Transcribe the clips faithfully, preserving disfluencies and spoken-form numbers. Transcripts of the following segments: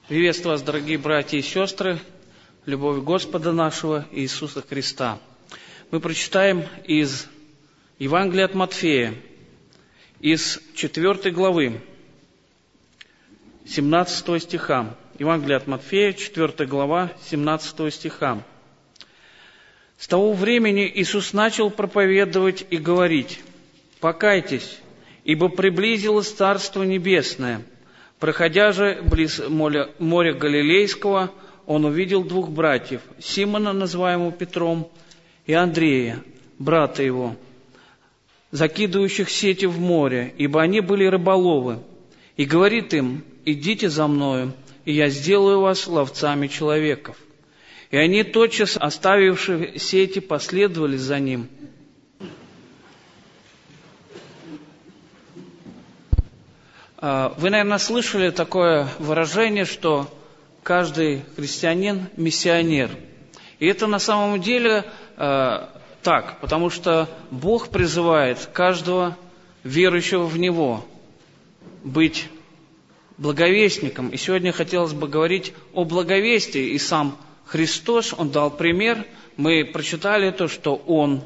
Приветствую вас, дорогие братья и сестры, любовь Господа нашего Иисуса Христа. Мы прочитаем из Евангелия от Матфея, из четвёртой главы, семнадцатого стиха. Евангелие от Матфея, четвёртая глава, семнадцатого стиха. «С того времени Иисус начал проповедовать и говорить: „Покайтесь, ибо приблизилось Царство Небесное“. Проходя же близ моря, моря Галилейского, он увидел двух братьев, Симона, называемого Петром, и Андрея, брата его, закидывающих сети в море, ибо они были рыболовы. И говорит им: „Идите за мною, и я сделаю вас ловцами человеков“. И они, тотчас оставивши сети, последовали за ним. Вы, наверное, слышали такое выражение, что каждый христианин – миссионер. И это на самом деле э, так, потому что Бог призывает каждого верующего в Него быть благовестником. И сегодня хотелось бы говорить о благовестии. И сам Христос, Он дал пример. Мы прочитали то, что Он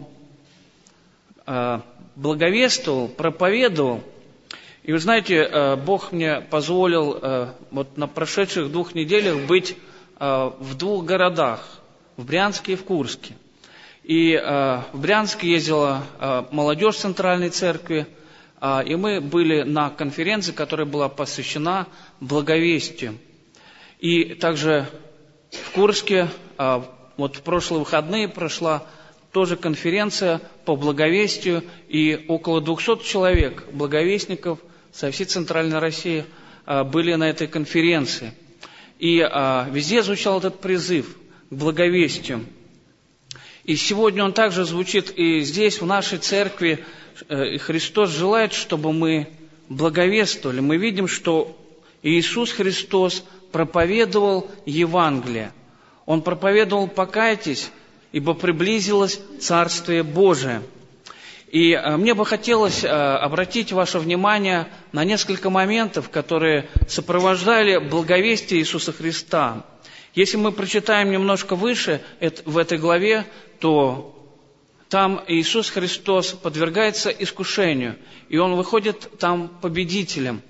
э, благовествовал, проповедовал. И вы знаете, Бог мне позволил вот на прошедших двух неделях быть в двух городах, в Брянске и в Курске. И в Брянске ездила молодежь Центральной Церкви, и мы были на конференции, которая была посвящена благовестию. И также в Курске, вот в прошлые выходные прошла тоже конференция по благовестию, и около двухсот человек, благовестников со всей Центральной России, были на этой конференции. И везде звучал этот призыв к благовестию. И сегодня он также звучит и здесь, в нашей церкви. И Христос желает, чтобы мы благовествовали. Мы видим, что Иисус Христос проповедовал Евангелие. Он проповедовал: «Покайтесь, ибо приблизилось Царствие Божие». И мне бы хотелось обратить ваше внимание на несколько моментов, которые сопровождали благовестие Иисуса Христа. Если мы прочитаем немножко выше в этой главе, то там Иисус Христос подвергается искушению, и Он выходит там победителем.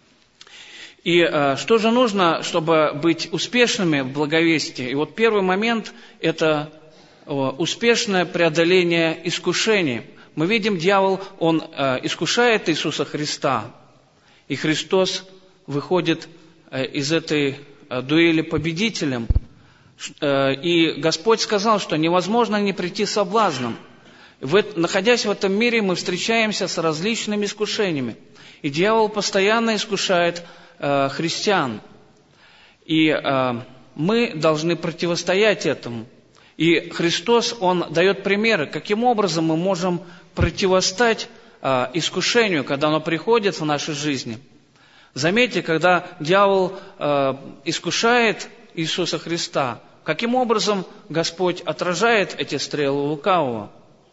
И что же нужно, чтобы быть успешными в благовестии? И вот первый момент – это успешное преодоление искушений. Мы видим, дьявол, он искушает Иисуса Христа, и Христос выходит из этой дуэли победителем. И Господь сказал, что невозможно не прийти соблазном. Находясь в этом мире, мы встречаемся с различными искушениями. И дьявол постоянно искушает христиан. И мы должны противостоять этому. И Христос, Он дает примеры, каким образом мы можем противостать э, искушению, когда оно приходит в нашей жизни. Заметьте, когда дьявол э, искушает Иисуса Христа, каким образом Господь отражает эти стрелы лукавого?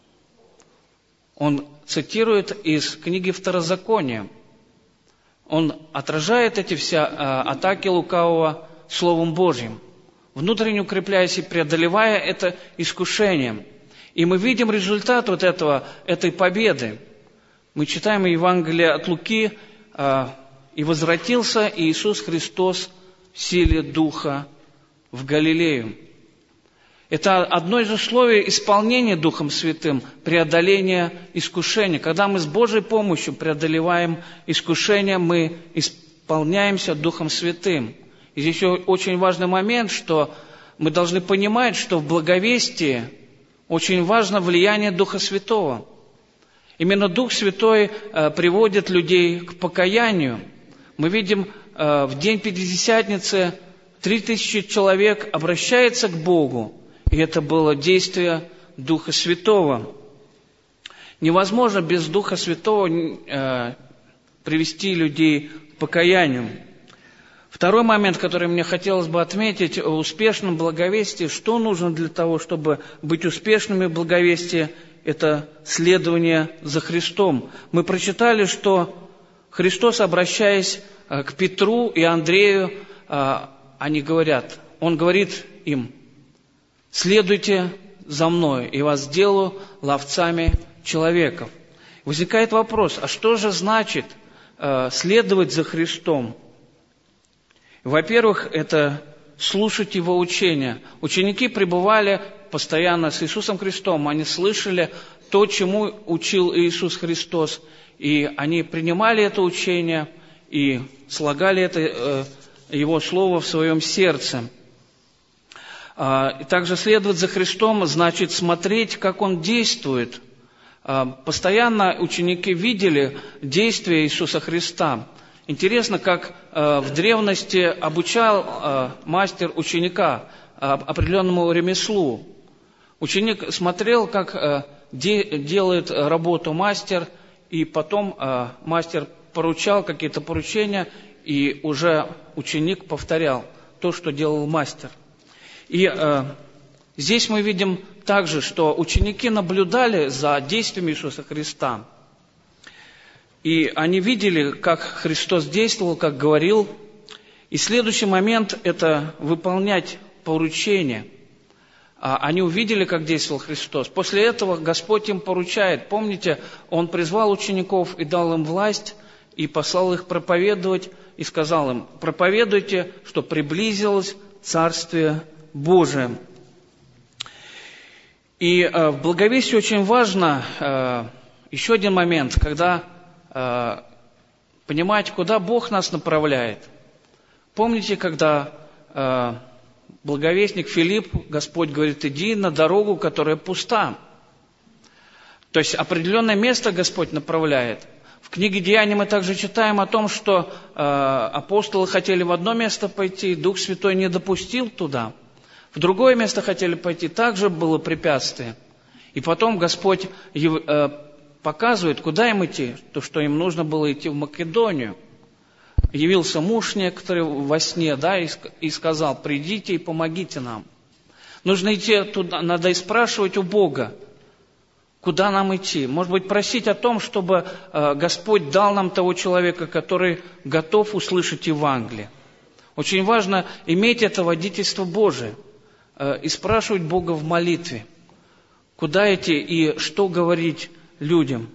Он цитирует из книги Второзакония. Он отражает эти все э, атаки лукавого Словом Божьим, внутренне укрепляясь и преодолевая это искушение. И мы видим результат вот этого, этой победы. Мы читаем Евангелие от Луки: «И возвратился Иисус Христос в силе Духа в Галилею». Это одно из условий исполнения Духом Святым, преодоления искушения. Когда мы с Божьей помощью преодолеваем искушения, мы исполняемся Духом Святым. И здесь очень важный момент, что мы должны понимать, что в благовестии очень важно влияние Духа Святого. Именно Дух Святой э, приводит людей к покаянию. Мы видим, э, в день Пятидесятницы три тысячи человек обращается к Богу, и это было действие Духа Святого. Невозможно без Духа Святого э, привести людей к покаянию. Второй момент, который мне хотелось бы отметить о успешном благовестии: что нужно для того, чтобы быть успешными в благовестии, это следование за Христом. Мы прочитали, что Христос, обращаясь к Петру и Андрею, они говорят, Он говорит им: «Следуйте за мной, и вас сделаю ловцами человеков». Возникает вопрос, а что же значит э, следовать за Христом? Во-первых, это слушать Его учения. Ученики пребывали постоянно с Иисусом Христом, они слышали то, чему учил Иисус Христос, и они принимали это учение и слагали это, э, Его Слово в своем сердце. И также следовать за Христом значит смотреть, как Он действует. Постоянно ученики видели действия Иисуса Христа. Интересно, как в древности обучал мастер ученика определенному ремеслу. Ученик смотрел, как делает работу мастер, и потом мастер поручал какие-то поручения, и уже ученик повторял то, что делал мастер. И э, здесь мы видим также, что ученики наблюдали за действиями Иисуса Христа. И они видели, как Христос действовал, как говорил. И следующий момент – это выполнять поручения. А они увидели, как действовал Христос. После этого Господь им поручает. Помните, Он призвал учеников и дал им власть, и послал их проповедовать, и сказал им: проповедуйте, что приблизилось Царствие Божие. И э, в благовестии очень важно э, еще один момент, когда э, понимать, куда Бог нас направляет. Помните, когда э, благовестник Филипп, Господь говорит: иди на дорогу, которая пуста. То есть определенное место Господь направляет. В книге Деяний мы также читаем о том, что э, апостолы хотели в одно место пойти, Дух Святой не допустил туда. В другое место хотели пойти, также было препятствие. И потом Господь э, показывает, куда им идти, то, что им нужно было идти в Македонию. Явился муж некоторый во сне, да, и, и сказал: придите и помогите нам. Нужно идти туда, надо и спрашивать у Бога, куда нам идти. Может быть, просить о том, чтобы э, Господь дал нам того человека, который готов услышать Евангелие. Очень важно иметь это водительство Божие э, и спрашивать Бога в молитве, куда идти и что говорить людям.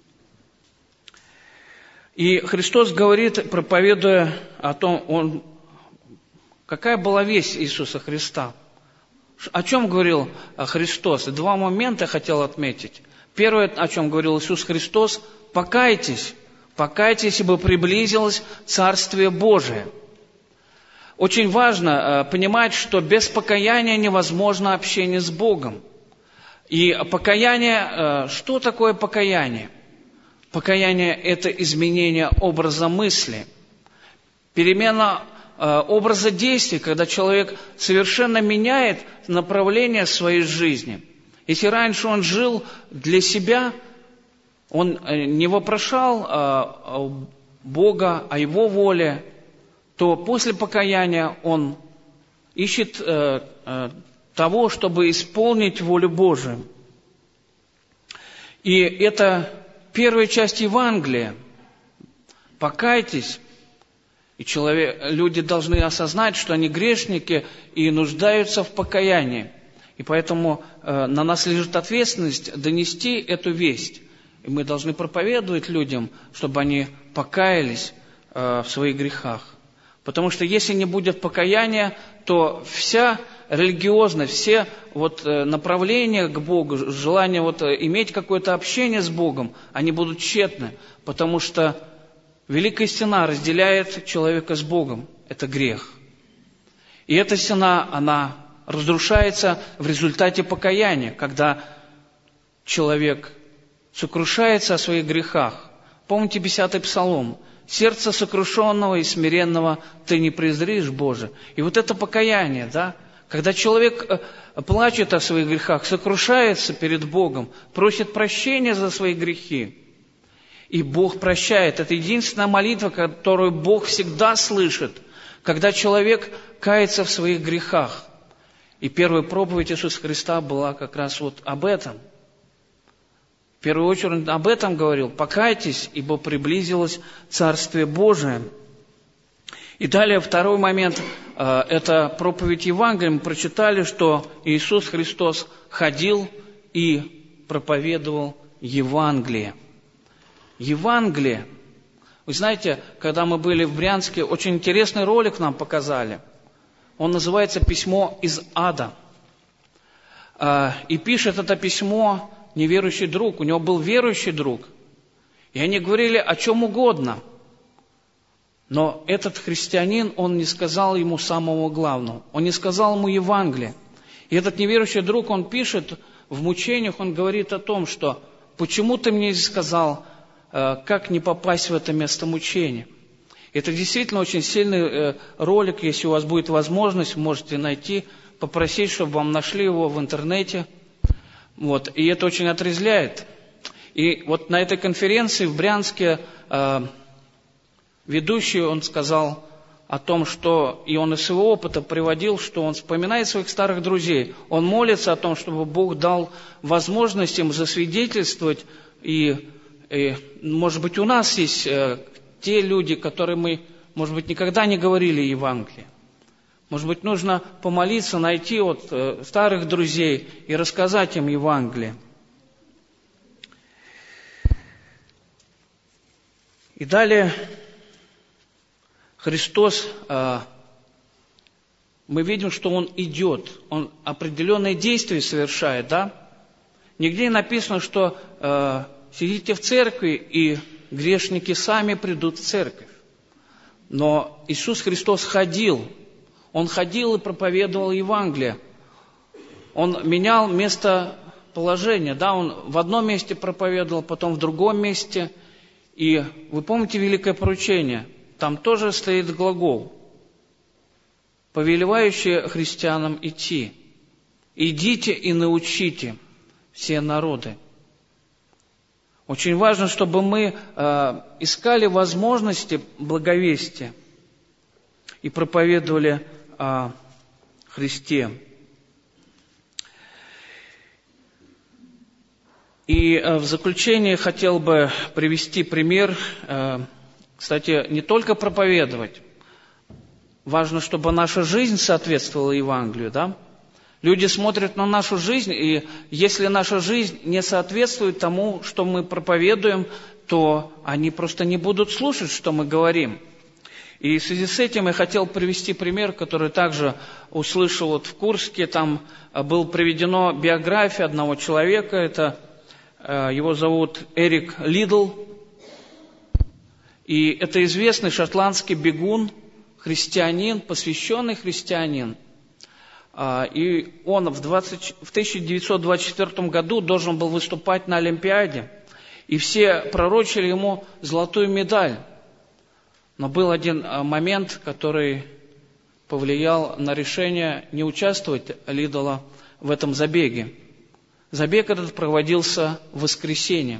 И Христос говорит, проповедуя о том, он, какая была весть Иисуса Христа. О чем говорил Христос? И два момента я хотел отметить. Первое, о чем говорил Иисус Христос: покайтесь, покайтесь, ибо приблизилось Царствие Божие. Очень важно понимать, что без покаяния невозможно общение с Богом. И покаяние, что такое покаяние? Покаяние – это изменение образа мысли, перемена образа действий, когда человек совершенно меняет направление своей жизни. Если раньше он жил для себя, он не вопрошал Бога о Его воле, то после покаяния он ищет того, чтобы исполнить волю Божию. И это первая часть Евангелия. Покайтесь. И человек, люди должны осознать, что они грешники и нуждаются в покаянии. И поэтому э, на нас лежит ответственность донести эту весть. И мы должны проповедовать людям, чтобы они покаялись э, в своих грехах. Потому что если не будет покаяния, то вся религиозность, все вот, э, направления к Богу, желание вот, э, иметь какое-то общение с Богом, они будут тщетны. Потому что великая стена разделяет человека с Богом. Это грех. И эта стена, она разрушается в результате покаяния, когда человек сокрушается о своих грехах. Помните десятый псалом: «Сердце сокрушенного и смиренного ты не презришь, Боже». И вот это покаяние, да, когда человек плачет о своих грехах, сокрушается перед Богом, просит прощения за свои грехи, и Бог прощает. Это единственная молитва, которую Бог всегда слышит, когда человек кается в своих грехах. И первая проповедь Иисуса Христа была как раз вот об этом. В первую очередь он об этом говорил: покайтесь, ибо приблизилось Царствие Божие. И далее второй момент, это проповедь Евангелия, мы прочитали, что Иисус Христос ходил и проповедовал Евангелие. Евангелие. Вы знаете, когда мы были в Брянске, очень интересный ролик нам показали. Он называется «Письмо из ада». И пишет это письмо неверующий друг. У него был верующий друг. И они говорили о чем угодно. Но этот христианин, он не сказал ему самого главного. Он не сказал ему Евангелие. И этот неверующий друг, он пишет в мучениях, он говорит о том, что «почему ты мне сказал, как не попасть в это место мучения?» Это действительно очень сильный ролик. Если у вас будет возможность, можете найти, попросить, чтобы вам нашли его в интернете. Вот. И это очень отрезвляет. И вот на этой конференции в Брянске э, ведущий, он сказал о том, что, и он из своего опыта приводил, что он вспоминает своих старых друзей. Он молится о том, чтобы Бог дал возможность им засвидетельствовать. И, и может быть, у нас есть э, те люди, которые мы, может быть, никогда не говорили Евангелие. Может быть, нужно помолиться, найти вот э, старых друзей и рассказать им Евангелие. И далее Христос, э, мы видим, что Он идет, Он определенные действия совершает, да? Нигде не написано, что э, сидите в церкви, и грешники сами придут в церковь. Но Иисус Христос ходил, Он ходил и проповедовал Евангелие. Он менял местоположение, да? Он в одном месте проповедовал, потом в другом месте. И вы помните великое поручение? Там тоже стоит глагол, повелевающий христианам идти. «Идите и научите все народы». Очень важно, чтобы мы э, искали возможности благовестия и проповедовали о Христе. И в заключение хотел бы привести пример. Кстати, не только проповедовать. Важно, чтобы наша жизнь соответствовала Евангелию, да? Люди смотрят на нашу жизнь, и если наша жизнь не соответствует тому, что мы проповедуем, то они просто не будут слушать, что мы говорим. И в связи с этим я хотел привести пример, который также услышал вот в Курске. Там был приведена биография одного человека, это его зовут Эрик Лидл, и это известный шотландский бегун, христианин, посвященный христианин. И он в, двадцать, в тысяча девятьсот двадцать четвёртом году должен был выступать на Олимпиаде, и все пророчили ему золотую медаль. Но был один момент, который повлиял на решение не участвовать Лидла в этом забеге. Забег этот проводился в воскресенье.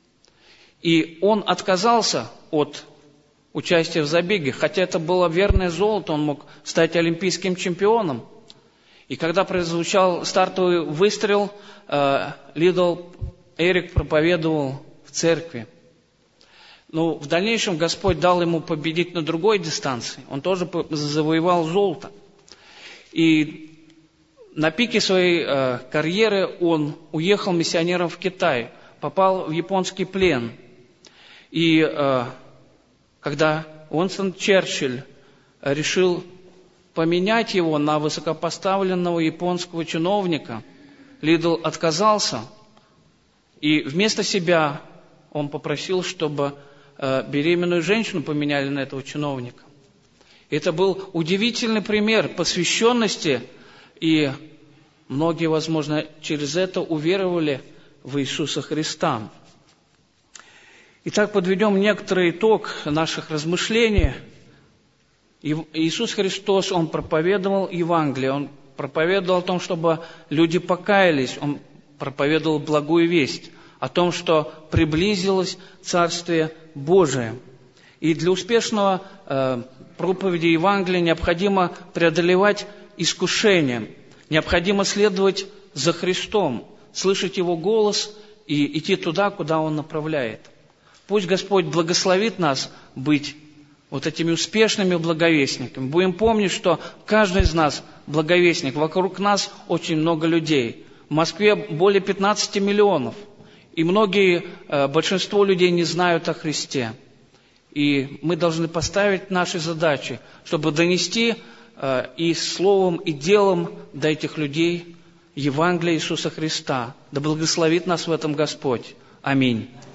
И он отказался от участия в забеге, хотя это было верное золото, он мог стать олимпийским чемпионом. И когда прозвучал стартовый выстрел, Лидл Эрик проповедовал в церкви. Но в дальнейшем Господь дал ему победить на другой дистанции. Он тоже завоевал золото. И на пике своей э, карьеры он уехал миссионером в Китай, попал в японский плен. И э, когда Уинстон Черчилль решил поменять его на высокопоставленного японского чиновника, Лидл отказался, и вместо себя он попросил, чтобы э, беременную женщину поменяли на этого чиновника. Это был удивительный пример посвященности. И многие, возможно, через это уверовали в Иисуса Христа. Итак, подведем некоторый итог наших размышлений. Иисус Христос, Он проповедовал Евангелие, Он проповедовал о том, чтобы люди покаялись, Он проповедовал благую весть о том, что приблизилось Царствие Божие. И для успешного э, проповеди Евангелия необходимо преодолевать искушение. Необходимо следовать за Христом, слышать Его голос и идти туда, куда Он направляет. Пусть Господь благословит нас быть вот этими успешными благовестниками. Будем помнить, что каждый из нас благовестник. Вокруг нас очень много людей. В Москве более пятнадцати миллионов. И многие, большинство людей не знают о Христе. И мы должны поставить наши задачи, чтобы донести и словом, и делом до этих людей Евангелие Иисуса Христа. Да благословит нас в этом Господь. Аминь.